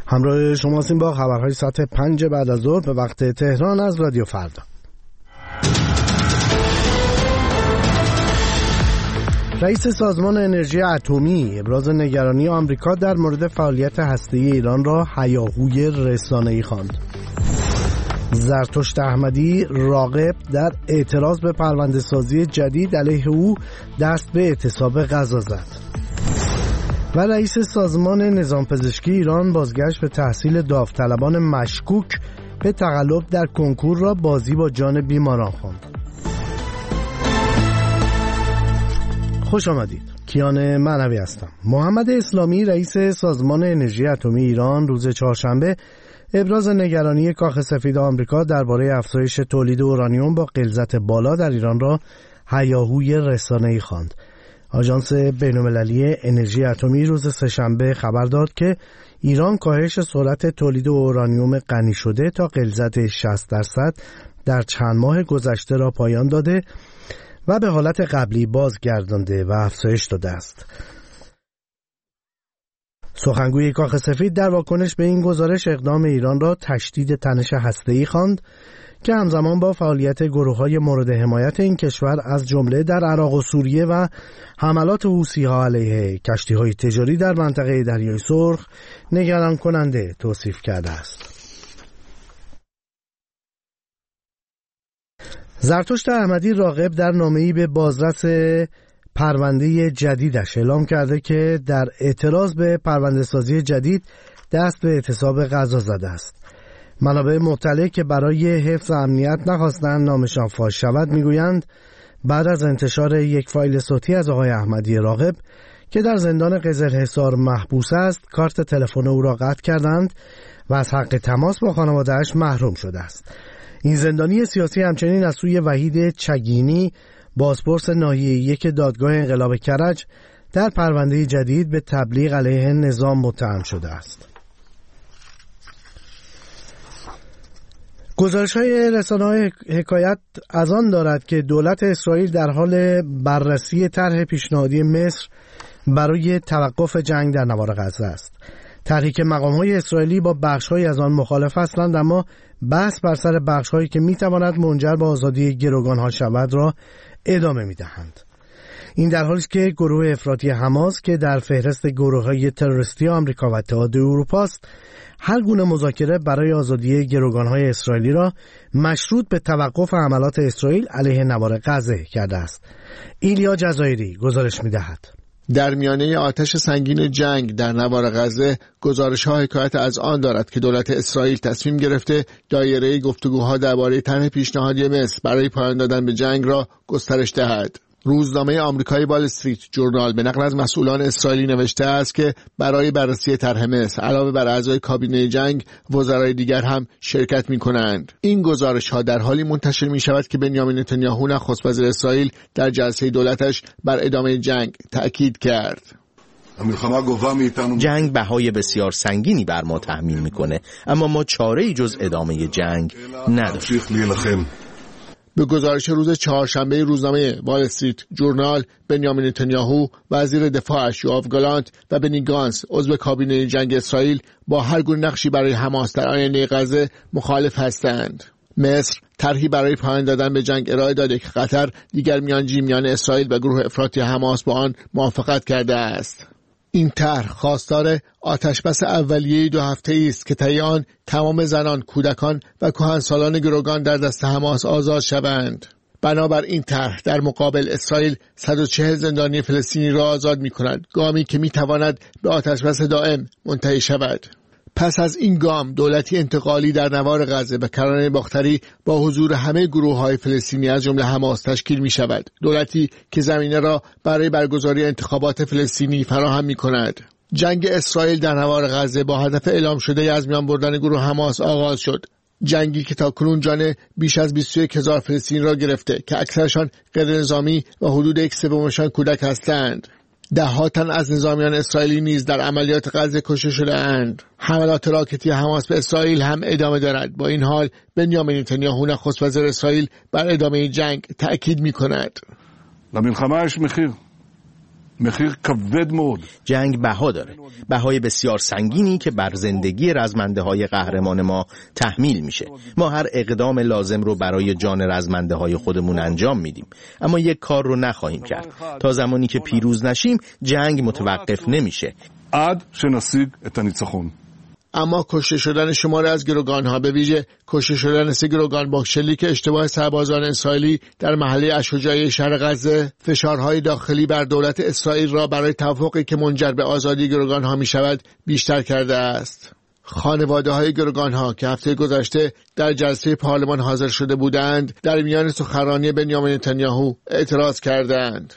همراه شما هستیم با خبرهای ساعت 5 بعد از ظهر به وقت تهران از رادیو فردا. رئیس سازمان انرژی اتمی ابراز نگرانی آمریکا در مورد فعالیت هسته‌ای ایران را هیاهوی رسانه‌ای خواند. زرتشت احمدی راغب در اعتراض به پرونده‌سازی جدید علیه او دست به اعتصاب غذا زد. و رئیس سازمان نظام پزشکی ایران بازگشت به تحصیل داوطلبان مشکوک به تقلب در کنکور را بازی با جان بیماران خواند. خوش آمدید. کیان معنوی هستم. محمد اسلامی رئیس سازمان انرژی اتمی ایران روز چهارشنبه ابراز نگرانی کاخ سفید آمریکا درباره افزایش تولید اورانیوم با غلظت بالا در ایران را هیاهوی رسانه‌ای خواند. آژانس بین‌المللی انرژی اتمی روز سه‌شنبه خبر داد که ایران کاهش سرعت تولید اورانیوم غنی شده تا غلظت 60% در چند ماه گذشته را پایان داده و به حالت قبلی بازگردانده و افزایش داده است. سخنگوی کاخ سفید در واکنش به این گزارش اقدام ایران را تشدید تنش هسته‌ای خواند که همزمان با فعالیت گروه‌های مورد حمایت این کشور از جمله در عراق و سوریه و حملات حوثی‌ها علیه کشتی‌های تجاری در منطقه دریای سرخ نگران کننده توصیف کرده است. زرتشت احمدی راغب در نامه‌ای به بازرس پرونده جدیدش اعلام کرده که در اعتراض به پرونده‌سازی جدید دست به اعتصاب غذا زده است. منابع مطلع که برای حفظ امنیت نخواستند نامشان فاش شود میگویند بعد از انتشار یک فایل صوتی از آقای احمدی راغب که در زندان قزلحصار محبوس است کارت تلفن او را قطع کردند و از حق تماس با خانواده‌اش محروم شده است. این زندانی سیاسی همچنین از سوی وحید چگینی بازپرس ناحیه 1 دادگاه انقلاب کرج در پرونده جدید به تبلیغ علیه نظام متهم شده است. گزارش‌های رسانه‌های حکایت از آن دارد که دولت اسرائیل در حال بررسی طرح پیشنهادی مصر برای توقف جنگ در نوار غزه است. طرحی که مقام‌های اسرائیلی با بخش‌هایی از آن مخالف هستند اما بحث بر سر بخش‌هایی که می‌تواند منجر به آزادی گروگان‌ها شود را ادامه می‌دهند. این در حالی است که گروه افراطی حماس که در فهرست گروه‌های تروریستی آمریکا و اتحاد اروپا است هر گونه مذاکره برای آزادی گروگان‌های اسرائیلی را مشروط به توقف حملات اسرائیل علیه نوار غزه کرده است. ایلیا جزایری گزارش می‌دهد. در میانه آتش سنگین جنگ در نوار غزه گزارش‌ها حکایت از آن دارد که دولت اسرائیل تصمیم گرفته دایره گفتگوها درباره طرح پیشنهادی مصر برای پایان دادن به جنگ را گسترش دهد. روزنامه آمریکایی وال استریت جورنال به نقل از مسئولان اسرائیلی نوشته است که برای بررسی طرح مصر علاوه بر اعضای کابینه جنگ وزرای دیگر هم شرکت می‌کنند. این گزارش‌ها در حالی منتشر می‌شود که بنیامین نتانیاهو نخست وزیر اسرائیل در جلسه دولتش بر ادامه جنگ تأکید کرد. جنگ بهای بسیار سنگینی بر ما تحمیل می‌کنه اما ما چاره‌ای جز ادامه جنگ نداریم. به گزارش روز چهارشنبه روزنامه وال استریت جورنال بنیامین نتانیاهو وزیر دفاعش یوآف گالانت و بنی گانتز عضو کابینه جنگ اسرائیل با هر گونه نقشی برای حماس در آینده غزه مخالف هستند. مصر طرحی برای پایان دادن به جنگ ارائه داده که قطر دیگر میانجی میان اسرائیل و گروه افراطی حماس با آن موافقت کرده است. این طرح خواستار آتشبس اولیه 2 هفته‌ای است که طی آن تمام زنان، کودکان و کهنسالان گروگان در دست حماس آزاد شوند. بنابر این طرح در مقابل اسرائیل 140 زندانی فلسطینی را آزاد می‌کند، گامی که می‌تواند به آتشبس دائم منتهی شود. پس از این گام دولتی انتقالی در نوار غزه به کرانه باختری با حضور همه گروه‌های فلسطینی از جمله حماس تشکیل می‌شود. دولتی که زمینه را برای برگزاری انتخابات فلسطینی فراهم می‌کند. جنگ اسرائیل در نوار غزه با هدف اعلام شده از میان بردن گروه حماس آغاز شد. جنگی که تاکنون جان بیش از 21,000 فلسطینی را گرفته که اکثرشان غیر نظامی و حدود 1/3 کودک هستند. ده‌ها تن از نظامیان اسرائیلی نیز در عملیات غزه کشته شده‌اند. حملات راکتی حماس به اسرائیل هم ادامه دارد. با این حال بنیامین نتانیاهو نخست وزیر اسرائیل بر ادامه جنگ تأکید می‌کند. جنگ بها داره، بهای بسیار سنگینی که بر زندگی رزمنده های قهرمان ما تحمیل میشه. ما هر اقدام لازم رو برای جان رزمنده های خودمون انجام میدیم، اما یک کار رو نخواهیم کرد. تا زمانی که پیروز نشیم جنگ متوقف نمیشه. اما کشته شدن شماری از گروگان‌ها، به ویژه کشته شدن 3 گروگان با شلیک اشتباه سربازان اسرائیلی در محله الشجاعیه شهر غزه، فشارهای داخلی بر دولت اسرائیل را برای توافقی که منجر به آزادی گروگان‌ها می‌شود بیشتر کرده است. خانواده‌های گروگان‌ها که هفته گذشته در جلسه پارلمان حاضر شده بودند، در میان سخنرانی بنیامین نتانیاهو اعتراض کردند.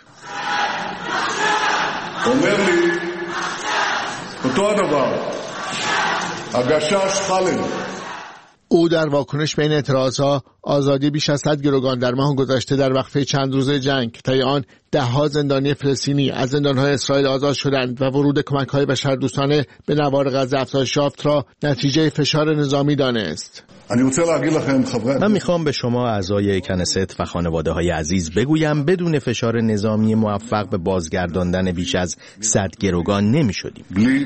او در واکنش به این اعتراضها آزادی بیش از 100 گروگان در ماه گذشته در وقفه چند روزه جنگ، طی آن ده‌ها زندانی فلسطینی از زندان‌های اسرائیل آزاد شدند و ورود کمک‌های بشردوستانه به نوار غزه افزایش یافت را نتیجه فشار نظامی دانست. من میخوام به شما اعضای کنست و خانواده‌های عزیز بگویم بدون فشار نظامی موفق به بازگرداندن بیش از 100 گروگان نمی‌شدیم.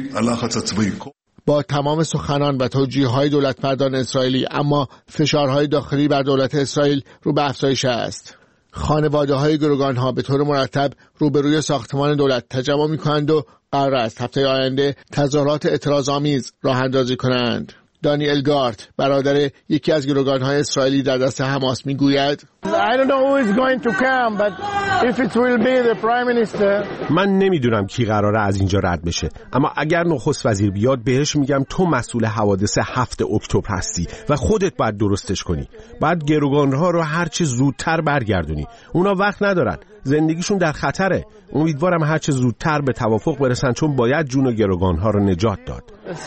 با تمام سخنان و توجیه‌های دولتمردان اسرائیلی، اما فشارهای داخلی بر دولت اسرائیل رو به افزایش است. خانواده‌های گروگان‌ها به طور مرتب روبروی ساختمان دولت تجمع می‌کنند و قرار است هفته آینده تظاهرات اعتراض‌آمیز راه اندازی کنند. دانیل گارت، برادر یکی از گروگان‌های اسرائیلی در دست حماس، میگوید من نمیدونم کی قراره از اینجا رد بشه، اما اگر نخست وزیر بیاد بهش میگم تو مسئول حوادث 7 اکتبر هستی و خودت باید درستش کنی. بعد گروگان‌ها رو هرچه زودتر برگردونی. اونا وقت ندارن، زندگیشون در خطره. امیدوارم هرچه زودتر به توافق برسن، چون باید جون گروگان‌ها رو نجات داد.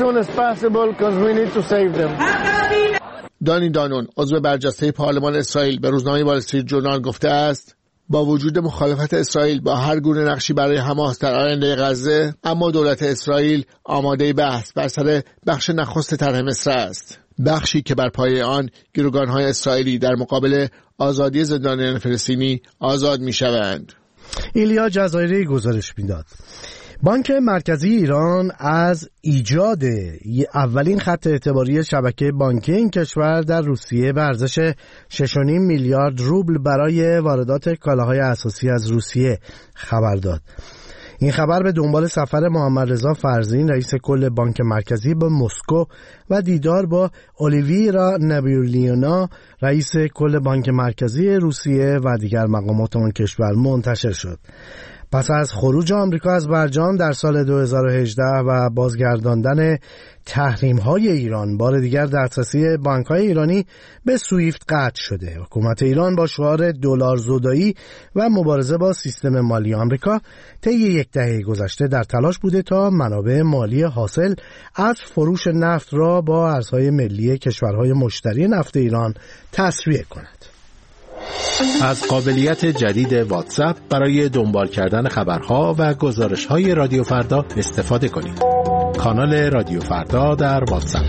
دانی دانون، عضو برجسته پارلمان اسرائیل، به روزنامه وال استریت جورنال گفته است با وجود مخالفت اسرائیل با هر گونه نقشی برای حماس در آینده غزه، اما دولت اسرائیل آماده بحث بر سر بخش نخست طرح مصر است، بخشی که بر پایه آن گروگان‌های اسرائیلی در مقابل آزادی زندانیان فلسطینی آزاد می‌شوند. ایلیا جزایری گزارش می‌داد. بانک مرکزی ایران از ایجاد اولین خط اعتباری شبکه بانکی این کشور در روسیه به ارزش 6.5 میلیارد روبل برای واردات کالاهای اساسی از روسیه خبر داد. این خبر به دنبال سفر محمد رضا فرزین، رئیس کل بانک مرکزی، به مسکو و دیدار با اولیویرا نبیولیونا، رئیس کل بانک مرکزی روسیه و دیگر مقامات آن کشور منتشر شد. پس از خروج آمریکا از برجام در سال 2018 و بازگرداندن تحریم‌های ایران، بار دیگر دسترسی بانک‌های ایرانی به سویفت قطع شده. حکومت ایران با شعار دلار زدایی و مبارزه با سیستم مالی آمریکا طی 10 دهه گذشته در تلاش بوده تا منابع مالی حاصل از فروش نفت را با ارزهای ملی کشورهای مشتری نفت ایران تسویه کند. از قابلیت جدید واتساپ برای دنبال کردن خبرها و گزارش‌های رادیو فردا استفاده کنید. کانال رادیو فردا در واتساپ.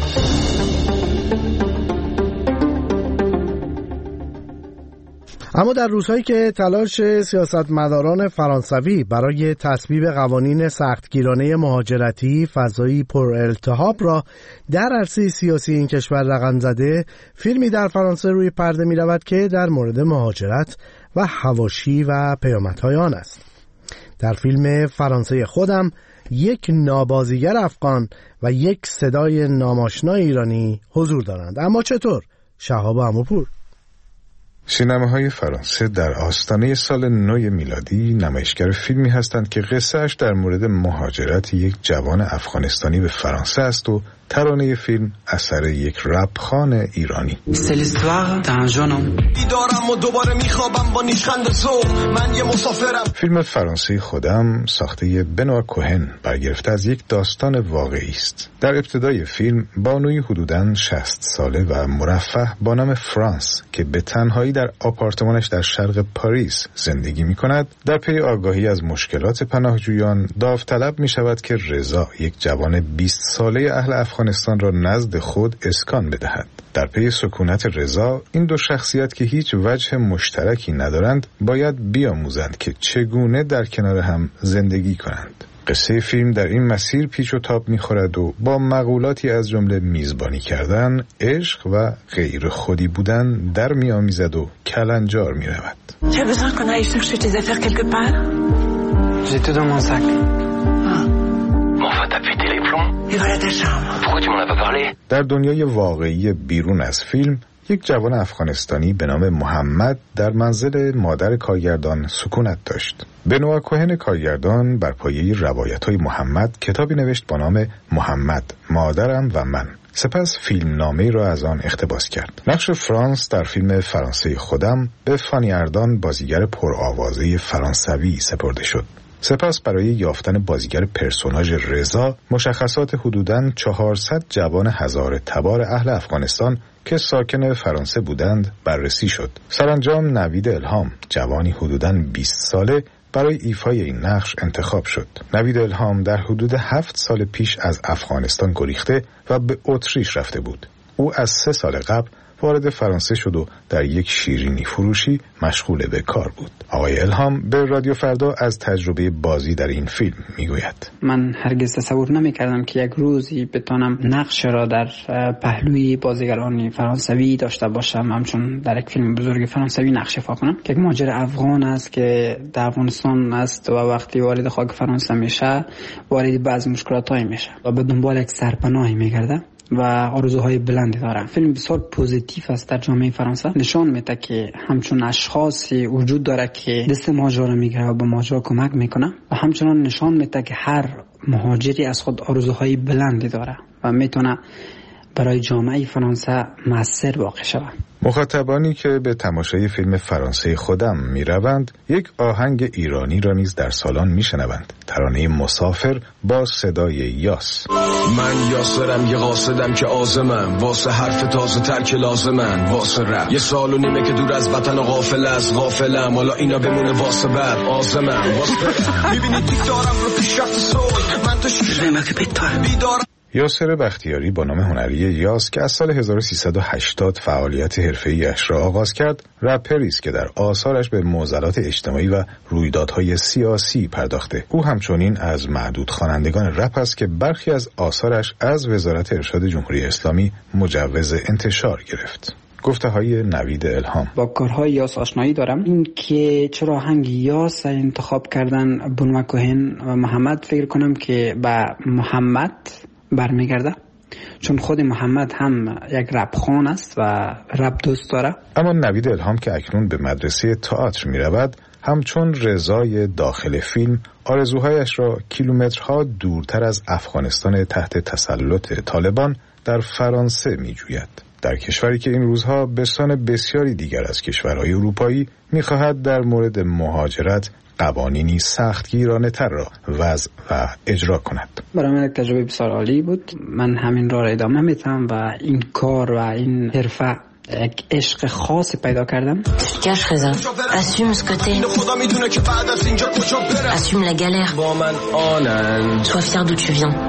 اما در روزهایی که تلاش سیاستمداران فرانسوی برای تصویب قوانین سختگیرانه مهاجرتی فضایی پر التهاب را در عرصه سیاسی این کشور رقم زده، فیلمی در فرانسه روی پرده می رود که در مورد مهاجرت و حواشی و پیامدهای آن است. در فیلم فرانسه خودم یک نابازیگر افغان و یک صدای ناماشنا ایرانی حضور دارند. اما چطور؟ شهاب عموپور. سینماهای فرانسه در آستانه سال نو میلادی نمایشگر فیلمی هستند که قصه‌اش در مورد مهاجرت یک جوان افغانستانی به فرانسه است و ترانه فیلم اثر یک رپخوان ایرانی. دیدارم و دوباره میخوابم با نیشخند ذوق، من یه مسافرم. فیلم فرانسه خودم ساخته بنوا کوهن برگرفته از یک داستان واقعی است. در ابتدای فیلم بانوی حدوداً 60 ساله و مرفه با نام فرانس که به تنهایی در آپارتمانش در شرق پاریس زندگی می‌کند، در پی آگاهی از مشکلات پناهجویان داوطلب می‌شود که رضا، یک جوان 20 ساله اهل افغانستان افغانستان را نزد خود اسکان بدهد. در پی سکونت رضا این دو شخصیت که هیچ وجه مشترکی ندارند باید بیاموزند که چگونه در کنار هم زندگی کنند. قصه فیلم در این مسیر پیچ و تاب می‌خورد و با مقولاتی از جمله میزبانی کردن، عشق و غیر خودی بودن در می‌آمیزد و کلنجار می‌رود. Tu as besoin qu'on aille chercher tes affaires quelque part? J'ai tout dans mon sac. Enfin, t'as pété les plombs. Et voilà ta chambre. Pourquoi tu m'en as pas parlé? در دنیای واقعی بیرون از فیلم، یک جوان افغانستانی به نام محمد در منزل مادر کارگردان سکونت داشت. بنوا کوهن کارگردان بر پایه روایت‌های محمد کتابی نوشت با نام محمد، مادرم و من. سپس فیلم نامه‌ای را از آن اقتباس کرد. نقش فرانس در فیلم فرانسه خودم به فانی اردان، بازیگر پرآوازه فرانسوی سپرده شد. سپس برای یافتن بازیگر پرسوناژ رضا، مشخصات حدوداً 400 جوان هزاره تبار اهل افغانستان که ساکن فرانسه بودند بررسی شد. سرانجام نوید الهام، جوانی حدوداً 20 ساله، برای ایفای این نقش انتخاب شد. نوید الهام در حدود 7 سال پیش از افغانستان گریخته و به اتریش رفته بود. او از 3 سال قبل وارد فرانسه شد و در یک شیرینی فروشی مشغول به کار بود. آقای الهام به رادیو فردا از تجربه بازی در این فیلم میگوید: من هرگز تصور نمی‌کردم که یک روزی بتونم نقش را در پهلوی بازیگران فرانسوی داشته باشم، همچون در یک فیلم بزرگ فرانسوی نقش ایفا کنم که یک مهاجر افغان است که در افغانستان است و وقتی وارد خاک فرانسه میشه وارد بعضی مشکلات‌های میشه و به دنبال یک سرپناهی میگرده و آرزوهای بلندی داره. فیلم بسیار پوزیتیو است در جامعه فرانسه، نشان میده که همچون اشخاصی وجود داره که دست مهاجر را میگیره و به مهاجر کمک میکنه و همچنان نشان میده که هر مهاجری از خود آرزوهای بلندی داره و میتونه برای جامعه فرانسه مؤثر واقع شود. مخاطبانی که به تماشای فیلم فرانسه خودم میروند یک آهنگ ایرانی را نیز در سالن میشنوند. ترانه مسافر با صدای یاس. من یاسرم، یه قاصدم که آزمم، واسه حرف تازه تر که لازمن، واسه رپ 1 سال و نیمه که دور از وطن و غافل از غافلم، حالا اینا بمونه واسه بعد آزمم واسه میبینی دیدارم رو پیشرفت صلح، من تو بیدارم. یاسر بختیاری با نام هنری یاس که از سال 1380 فعالیت حرفه‌ای اش را آغاز کرد، رپری است که در آثارش به معضلات اجتماعی و رویدادهای سیاسی پرداخته. او همچنین از معدود خوانندگان رپ است که برخی از آثارش از وزارت ارشاد جمهوری اسلامی مجوز انتشار گرفت. گفته های نوید الهام: با کارهای یاس آشنایی دارم. این که چرا آهنگ یاس انتخاب کردن بنوا کوهن و محمد، فکر کنم که به محمد برمیگرده، چون خود محمد هم یک رپ خوان است و رپ دوست داره. اما نوید الهام که اکنون به مدرسه تئاتر می رود، همچون رضای داخل فیلم آرزوهایش را کیلومترها دورتر از افغانستان تحت تسلط طالبان در فرانسه می جوید. در کشوری که این روزها به سان بسیاری دیگر از کشورهای اروپایی می خواهد در مورد مهاجرت قوانینی سختگیرانه تر را وضع و اجرا کند. برای من یک تجربه بسیار عالی بود. من همین را ادامه میدم و این کار و این حرفه یک عشق خاصی پیدا کردم. Cache Reza, assume ce côté. Assume la galère. Sois fier d'où tu viens.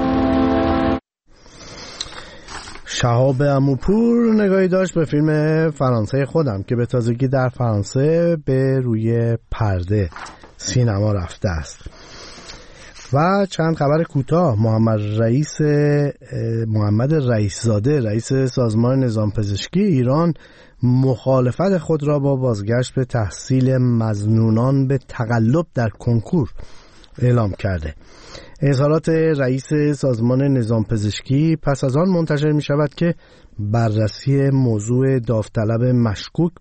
شهاب عموپور نگاهی داشت به فیلم فرانسه خودم که به تازگی در فرانسه به روی پرده سینما رفته است. و چند خبر کوتاه. محمد رئیس‌زاده، رئیس سازمان نظام پزشکی ایران، مخالفت خود را با بازگشت به تحصیل مظنونان به تقلب در کنکور اعلام کرده. اظهارات رئیس سازمان نظام پزشکی پس از آن منتشر می شود که بررسی موضوع داوطلبان مشکوک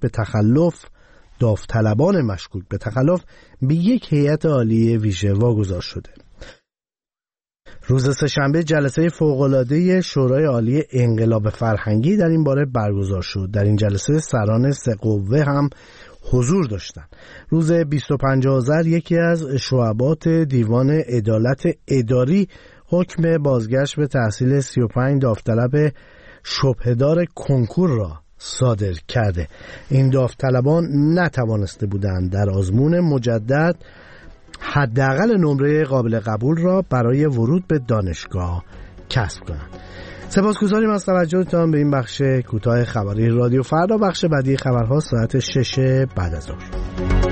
به تخلف به یک هیئت عالی ویژه واگذار شده. روز سه‌شنبه جلسه فوق‌العاده شورای عالی انقلاب فرهنگی در این باره برگزار شد. در این جلسه سران 3 قوه هم حضور داشتند. روز 25 آذر یکی از شعبات دیوان عدالت اداری حکم بازگشت به تحصیل 35 داوطلب شبهه‌دار کنکور را صادر کرده. این داوطلبان نتوانسته بودند در آزمون مجدد حداقل نمره قابل قبول را برای ورود به دانشگاه کسب کنند. سپاسگزاریم از توجهتان به این بخش کوتاه خبری رادیو فردا. بخش بعدی خبرها ساعت 6 بعد از ظهر.